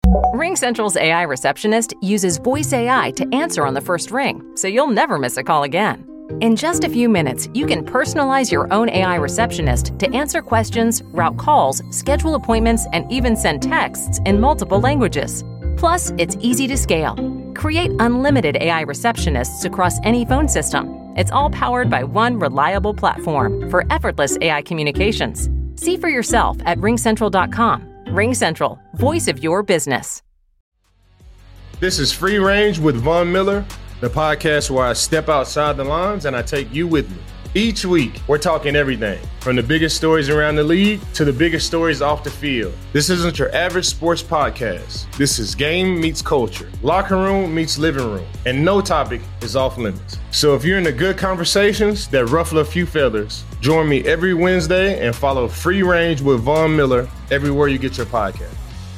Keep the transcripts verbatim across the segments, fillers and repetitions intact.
RingCentral's A I receptionist uses voice A I to answer on the first ring, so you'll never miss a call again. In just a few minutes, you can personalize your own A I receptionist to answer questions, route calls, schedule appointments, and even send texts in multiple languages. Plus, it's easy to scale. Create unlimited A I receptionists across any phone system. It's all powered by one reliable platform for effortless A I communications. See for yourself at ring central dot com. RingCentral, voice of your business. This is Free Range with Von Miller, the podcast where I step outside the lines and I take you with me. Each week, we're talking everything from the biggest stories around the league to the biggest stories off the field. This isn't your average sports podcast. This is game meets culture, locker room meets living room, and no topic is off limits. So if you're into good conversations that ruffle a few feathers, join me every Wednesday and follow Free Range with Von Miller everywhere you get your podcast.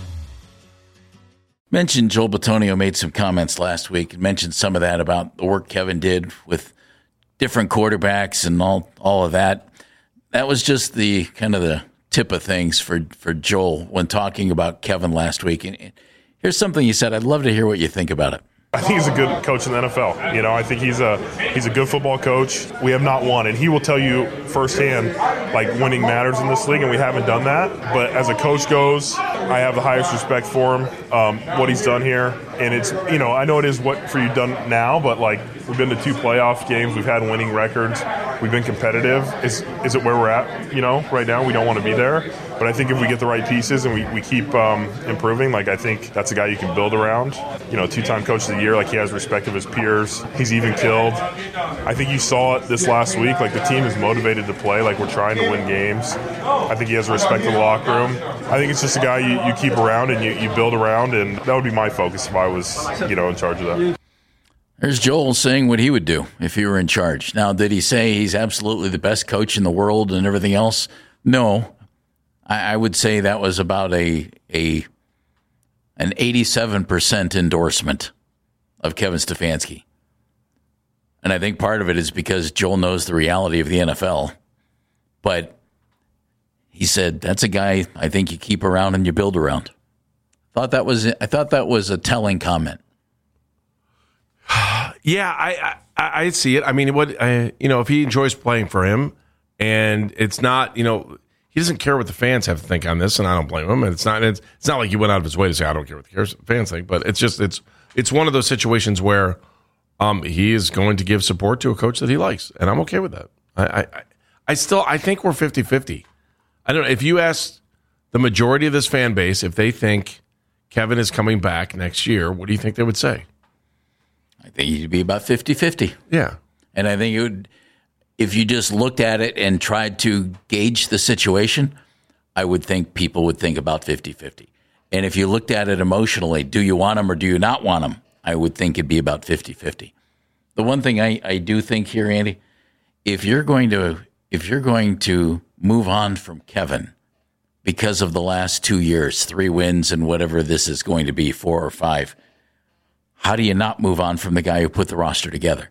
Mentioned Joel Bitonio made some comments last week and mentioned some of that about the work Kevin did with different quarterbacks and all, all of that. That was just the kind of the tip of things for, for Joel when talking about Kevin last week. And here's something you said. I'd love to hear what you think about it. I think he's a good coach in the N F L. You know, I think he's a he's a good football coach. We have not won, and he will tell you firsthand, like, winning matters in this league, and we haven't done that. But as a coach goes, I have the highest respect for him, um, what he's done here. And it's, you know, I know it is what for you done now, but, like, we've been to two playoff games. We've had winning records. We've been competitive. Is is it where we're at, you know, right now? We don't want to be there. But I think if we get the right pieces and we, we keep um, improving, like, I think that's a guy you can build around. You know, two-time coach of the year, like, he has respect of his peers. He's even killed. I think you saw it this last week. Like, the team is motivated to play. Like, we're trying to win games. I think he has respect of the locker room. I think it's just a guy you, you keep around and you, you build around, and that would be my focus if I was, you know, in charge of that. There's Joel saying what he would do if he were in charge. Now, did he say he's absolutely the best coach in the world and everything else? No. I, I would say that was about a a an eighty-seven percent endorsement of Kevin Stefanski. And I think part of it is because Joel knows the reality of the N F L. But he said, that's a guy I think you keep around and you build around. Thought that was I thought that was a telling comment. Yeah, I, I I see it. I mean, what I, you know, if he enjoys playing for him, and it's not, you know, he doesn't care what the fans have to think on this, and I don't blame him. And it's not it's, it's not like he went out of his way to say I don't care what the fans think, but it's just it's it's one of those situations where um, he is going to give support to a coach that he likes, and I'm okay with that. I I, I still I think we're fifty-fifty. I don't know if you ask the majority of this fan base if they think Kevin is coming back next year, what do you think they would say? I think you'd be about fifty-fifty. Yeah. And I think it would, if you just looked at it and tried to gauge the situation, I would think people would think about fifty-fifty. And if you looked at it emotionally, do you want him or do you not want him? I would think it'd be about fifty-fifty. The one thing I, I do think here, Andy, if you're going to if you're going to move on from Kevin because of the last two years, three wins and whatever this is going to be, four or five, how do you not move on from the guy who put the roster together?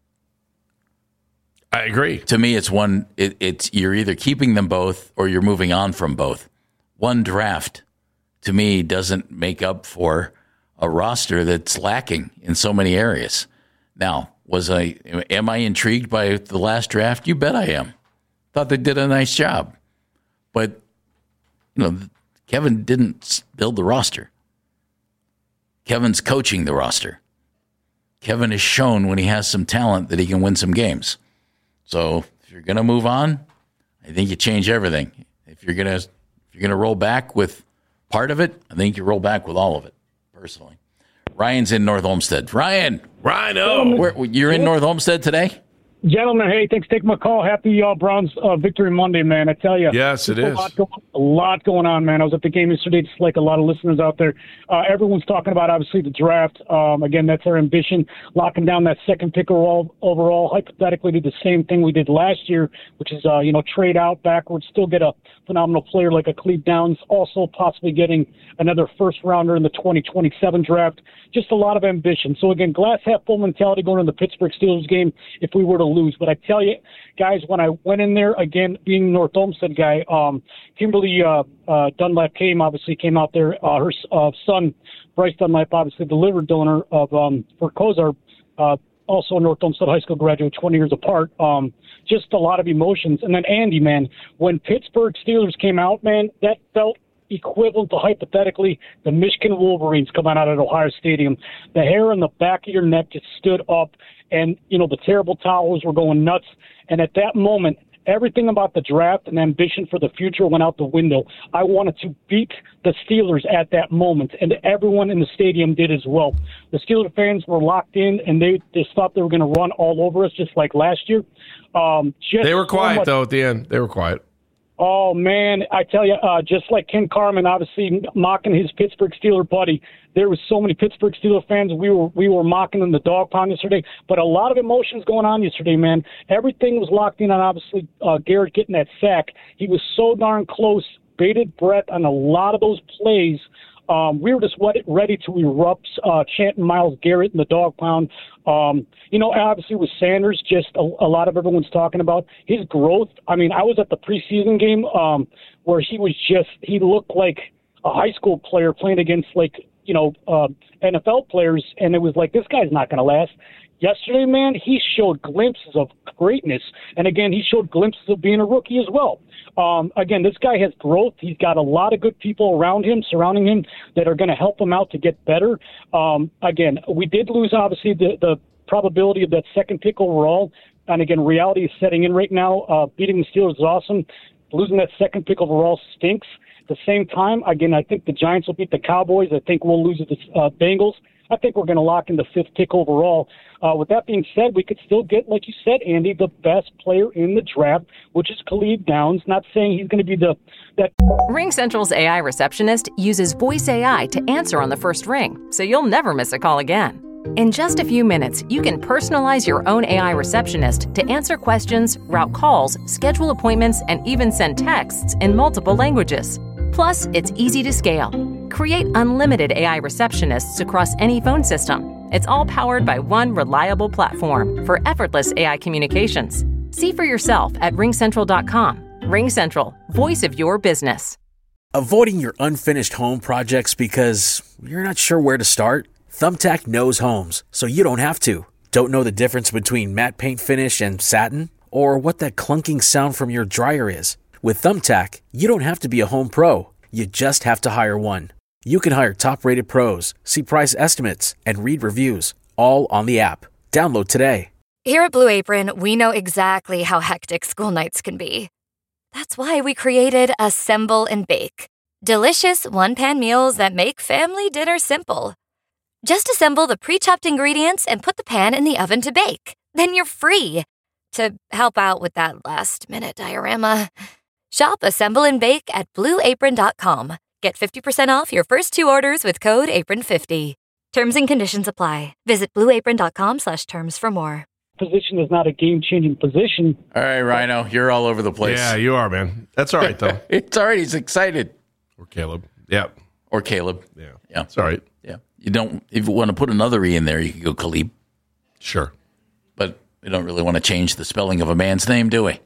I agree. To me, it's one. It, it's you're either keeping them both or you're moving on from both. One draft, to me, doesn't make up for a roster that's lacking in so many areas. Now, was I? Am I intrigued by the last draft? You bet I am. Thought they did a nice job, but you know, Kevin didn't build the roster. Kevin's coaching the roster. Kevin has shown when he has some talent that he can win some games. So if you're going to move on, I think you change everything. If you're going to if you're going to roll back with part of it, I think you roll back with all of it, personally. Ryan's in North Olmsted. Ryan. Ryan, Where, you're in North Olmsted today? Gentlemen, hey, thanks for taking my call. Happy uh, Browns uh, victory Monday, man. I tell you. Yes, it is. A lot, going, a lot going on, man. I was at the game yesterday, just like a lot of listeners out there. Uh, everyone's talking about, obviously, the draft. Um, again, that's our ambition, locking down that second pick overall, overall. Hypothetically, do the same thing we did last year, which is, uh, you know, trade out backwards, still get a phenomenal player like a Cleve Downs, also possibly getting another first-rounder in the twenty twenty-seven draft. Just a lot of ambition. So, again, glass half full mentality going into the Pittsburgh Steelers game. If we were to lose. But I tell you, guys, when I went in there, again, being a North Olmsted guy, um, Kimberly uh, uh, Dunlap came, obviously came out there. Uh, her uh, son, Bryce Dunlap, obviously the liver donor of um, for Kozar, uh, also a North Olmsted High School graduate, twenty years apart. Um, just a lot of emotions. And then Andy, man, when Pittsburgh Steelers came out, man, that felt equivalent to hypothetically the Michigan Wolverines coming out at Ohio Stadium. The hair on the back of your neck just stood up, and, you know, the terrible towels were going nuts. And at that moment, everything about the draft and ambition for the future went out the window. I wanted to beat the Steelers at that moment, and everyone in the stadium did as well. The Steelers fans were locked in, and they just thought they were going to run all over us just like last year. Um, just they were quiet, so much- though, at the end. They were quiet. Oh, man, I tell you, uh, just like Ken Carman, obviously mocking his Pittsburgh Steeler buddy, there was so many Pittsburgh Steeler fans. We were we were mocking in the dog pound yesterday, but a lot of emotions going on yesterday, man. Everything was locked in on, obviously, uh, Garrett getting that sack. He was so darn close, bated breath on a lot of those plays. Um, we were just ready to erupt, uh, chanting Myles Garrett in the dog pound. Um, you know, obviously with Sanders, just a, a lot of everyone's talking about his growth. I mean, I was at the preseason game um, where he was just, he looked like a high school player playing against, like, you know, uh, N F L players, and it was like, this guy's not going to last. Yesterday, man, he showed glimpses of greatness. And again, he showed glimpses of being a rookie as well. Um, again, this guy has growth. He's got a lot of good people around him, surrounding him, that are going to help him out to get better. Um, again, we did lose, obviously, the, the probability of that second pick overall. And again, reality is setting in right now. Uh, beating the Steelers is awesome. Losing that second pick overall stinks. At the same time, again, I think the Giants will beat the Cowboys. I think we'll lose to the uh, Bengals. I think we're going to lock in the fifth pick overall. Uh, with that being said, we could still get, like you said, Andy, the best player in the draft, which is Khalid Downs. Not saying he's going to be the that. Ring Central's A I receptionist uses voice A I to answer on the first ring, so you'll never miss a call again. In just a few minutes, you can personalize your own A I receptionist to answer questions, route calls, schedule appointments, and even send texts in multiple languages. Plus, it's easy to scale. Create unlimited A I receptionists across any phone system. It's all powered by one reliable platform for effortless A I communications. See for yourself at ring central dot com. Ring Central, voice of your business. Avoiding your unfinished home projects because you're not sure where to start? Thumbtack knows homes, so you don't have to. Don't know the difference between matte paint finish and satin? Or what that clunking sound from your dryer is? With Thumbtack, you don't have to be a home pro. You just have to hire one. You can hire top-rated pros, see price estimates, and read reviews, all on the app. Download today. Here at Blue Apron, we know exactly how hectic school nights can be. That's why we created Assemble and Bake. Delicious one-pan meals that make family dinner simple. Just assemble the pre-chopped ingredients and put the pan in the oven to bake. Then you're free to help out with that last-minute diorama. Shop Assemble and Bake at blue apron dot com. Get fifty percent off your first two orders with code apron fifty. Terms and conditions apply. Visit blue apron dot com slash terms for more. Position is not a game-changing position. All right, Rhino, you're all over the place. Yeah, you are, man. That's all right, though. It's all right. He's excited. Or Caleb. Yeah. Or Caleb. Yeah. Yeah. It's all right. Yeah. You don't, if you want to put another E in there, you can go Khalib. Sure. But we don't really want to change the spelling of a man's name, do we?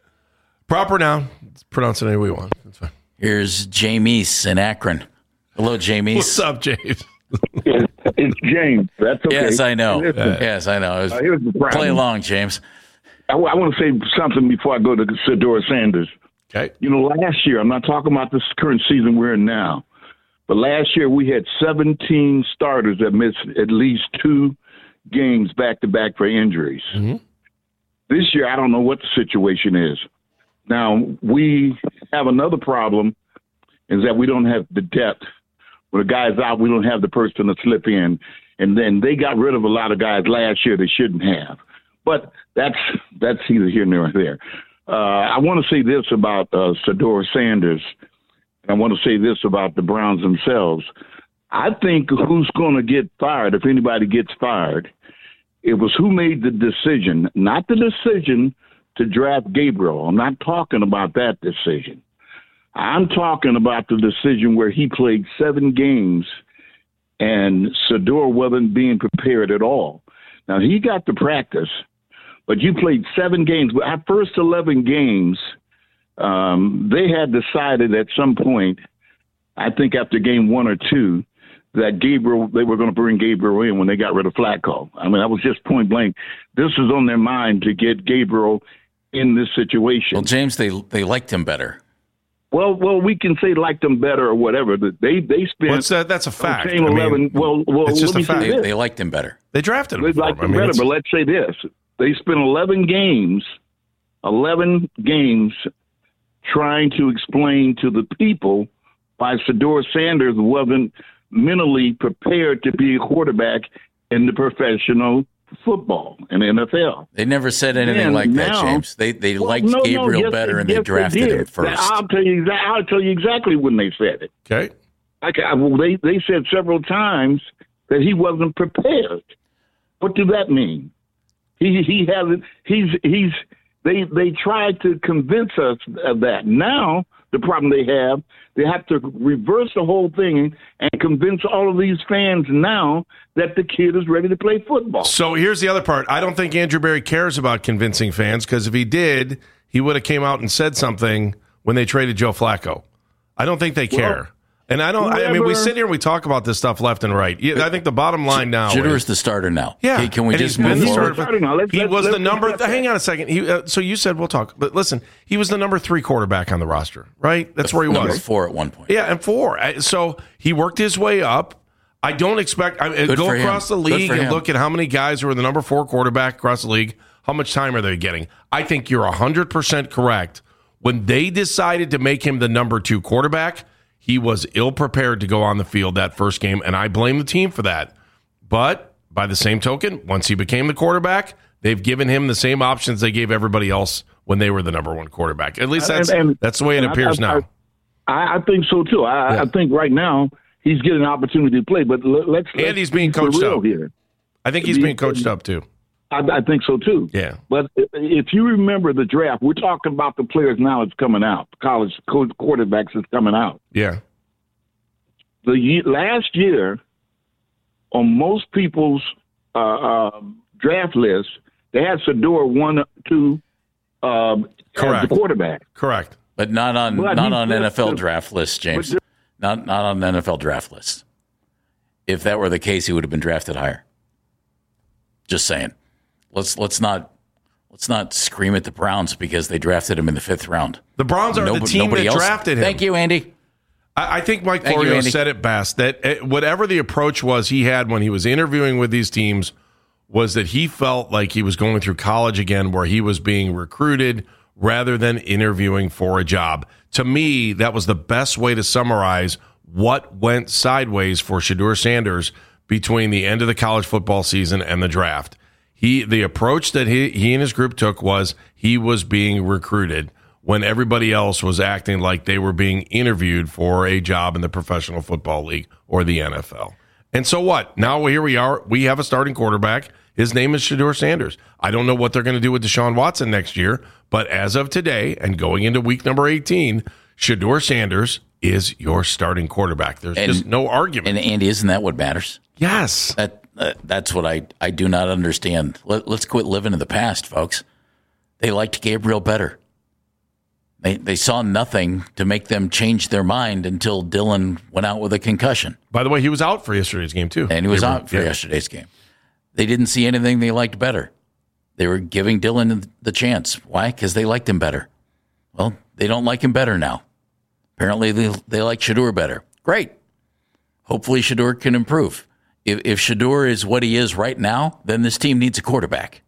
Proper noun. Let's pronounce it any way we want. That's fine. Here's James in Akron. Hello, James. What's up, James? it's, it's James. That's okay. Yes, I know. Listen, yes, I know. I was, uh, here's the problem. Play along, James. I, I want to say something before I go to Shedeur Sanders. Okay. You know, last year, I'm not talking about this current season we're in now, but last year we had seventeen starters that missed at least two games back-to-back for injuries. Mm-hmm. This year, I don't know what the situation is. Now, we have another problem, is that we don't have the depth. When a guy's out, we don't have the person to slip in. And then they got rid of a lot of guys last year they shouldn't have. But that's that's either here nor there. Uh, I want to say this about uh, Shedeur Sanders, and I want to say this about the Browns themselves. I think who's going to get fired, if anybody gets fired, it was who made the decision, not the decision to draft Gabriel. I'm not talking about that decision. I'm talking about the decision where he played seven games and Shedeur wasn't being prepared at all. Now, he got to practice, but you played seven games. Our first eleven games, um, they had decided at some point, I think after game one or two, that Gabriel, they were going to bring Gabriel in when they got rid of Flacco. I mean, that was just point blank. This was on their mind to get Gabriel in this situation. Well, James, they they liked him better. Well, well, we can say liked them better or whatever. But they they spent. What's that? That's a fact. ten, eleven, I mean, well, well, it's just let me a fact. say They, this. they liked him better. They drafted him. They before. liked I them mean, better, it's- but let's say this: they spent eleven games, eleven games, trying to explain to the people why Shedeur Sanders wasn't mentally prepared to be a quarterback in the professional football in the N F L. They never said anything And like that, now- James. They they Well, liked no, no, Gabriel yes, better, and yes, they drafted did. him first. I'll tell you. exa- I'll tell you exactly when they said it. Okay. Like, I- well, they they said several times that he wasn't prepared. What does that mean? He he hasn't. He's he's. They they tried to convince us of that. Now the problem they have, they have to reverse the whole thing and convince all of these fans now that the kid is ready to play football. So here's the other part. I don't think Andrew Berry cares about convincing fans, because if he did, he would have came out and said something when they traded Joe Flacco. I don't think they care. Well, and I don't. I mean, we whoever- sit here and we talk about this stuff left and right. Yeah, I think the bottom line now Shedeur is, is the starter now. yeah. Okay, can we and just he's been move the forward? starter. Now, let's- He let's- was the let's number. accept that. Hang on a second. He, uh, so you said we'll talk, but listen, he was the number three quarterback on the roster, right? That's where he Number was. four at one point. Yeah, and four. I- So he worked his way up. I don't expect. I mean, Good go for him. across the Good league for and him. look at how many guys who are the number four quarterback across the league. How much time are they getting? I think you're one hundred percent correct. When they decided to make him the number two quarterback, he was ill-prepared to go on the field that first game, and I blame the team for that. But by the same token, once he became the quarterback, they've given him the same options they gave everybody else when they were the number one quarterback. At least that's, And- and- that's the way it and I- appears I- now. I, I think so too. I, Yeah. I think right now he's getting an opportunity to play, but let, let's And let's he's being be for coached real up. here. I think he's the- being coached up, too. I, I think so too. Yeah. But if you remember the draft, we're talking about the players now that's coming out. College co- quarterbacks is coming out. Yeah. The ye- last year, on most people's uh, uh, draft list, they had Shedeur one, two, um, as Correct. the quarterback. Correct. But not on But not he on said- N F L draft lists, James. But Not not on the N F L draft list. If that were the case, he would have been drafted higher. Just saying. Let's let's not let's not scream at the Browns because they drafted him in the fifth round. The Browns are Nobo- the team nobody that else- drafted him. Thank you, Andy. I, I think Mike Thank you, Florio Andy. said it best, that uh, whatever the approach was he had when he was interviewing with these teams was that he felt like he was going through college again, where he was being recruited rather than interviewing for a job. To me, that was the best way to summarize what went sideways for Shedeur Sanders between the end of the college football season and the draft. He the approach that he, he and his group took was he was being recruited when everybody else was acting like they were being interviewed for a job in the Professional Football League or the N F L. And so what? Now here we are. We have a starting quarterback. His name is Shedeur Sanders. I don't know what they're going to do with Deshaun Watson next year, but as of today and going into week number eighteen, Shedeur Sanders is your starting quarterback. There's And- just no argument. And Andy, isn't that what matters? yes. That uh, that's what I, I do not understand. Let, let's quit living in the past, folks. They liked Gabriel better. They they saw nothing to make them change their mind until Dylan went out with a concussion, By the way, he was out for yesterday's game, too. and he was Gabriel- out for yeah. yesterday's game. They didn't see anything they liked better. They were giving Dylan the chance. Why? Because they liked him better. Well, they don't like him better now. Apparently, they they like Shedeur better. Great. Hopefully, Shedeur can improve. If, if Shedeur is what he is right now, then this team needs a quarterback.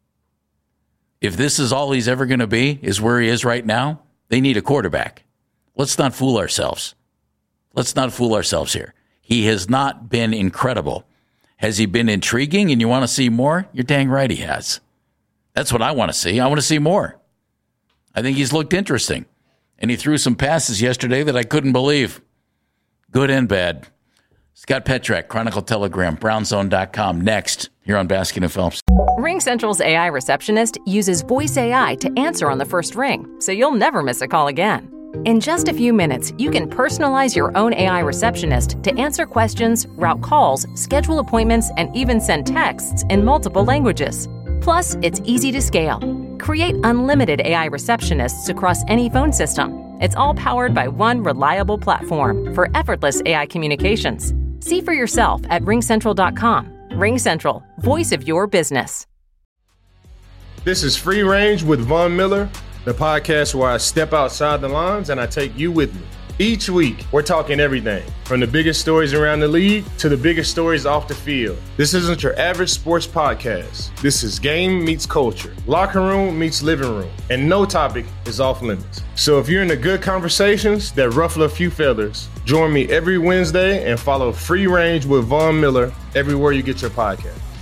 If this is all he's ever going to be, is where he is right now, they need a quarterback. Let's not fool ourselves. Let's not fool ourselves here. He has not been incredible. Has he been intriguing and you want to see more? You're dang right he has. That's what I want to see. I want to see more. I think he's looked interesting. And he threw some passes yesterday that I couldn't believe. Good and bad. Scott Petrak, Chronicle Telegram, brown zone dot com. Next, here on Baskin and Phelps. Ring Central's A I receptionist uses voice A I to answer on the first ring, so you'll never miss a call again. In just a few minutes, you can personalize your own A I receptionist to answer questions, route calls, schedule appointments, and even send texts in multiple languages. Plus, it's easy to scale. Create unlimited A I receptionists across any phone system. It's all powered by one reliable platform for effortless A I communications. See for yourself at ring central dot com. RingCentral, voice of your business. This is Free Range with Von Miller, the podcast where I step outside the lines and I take you with me. Each week, we're talking everything from the biggest stories around the league to the biggest stories off the field. This isn't your average sports podcast. This is game meets culture, locker room meets living room, and no topic is off limits. So if you're into good conversations that ruffle a few feathers, join me every Wednesday and follow Free Range with Von Miller everywhere you get your podcast.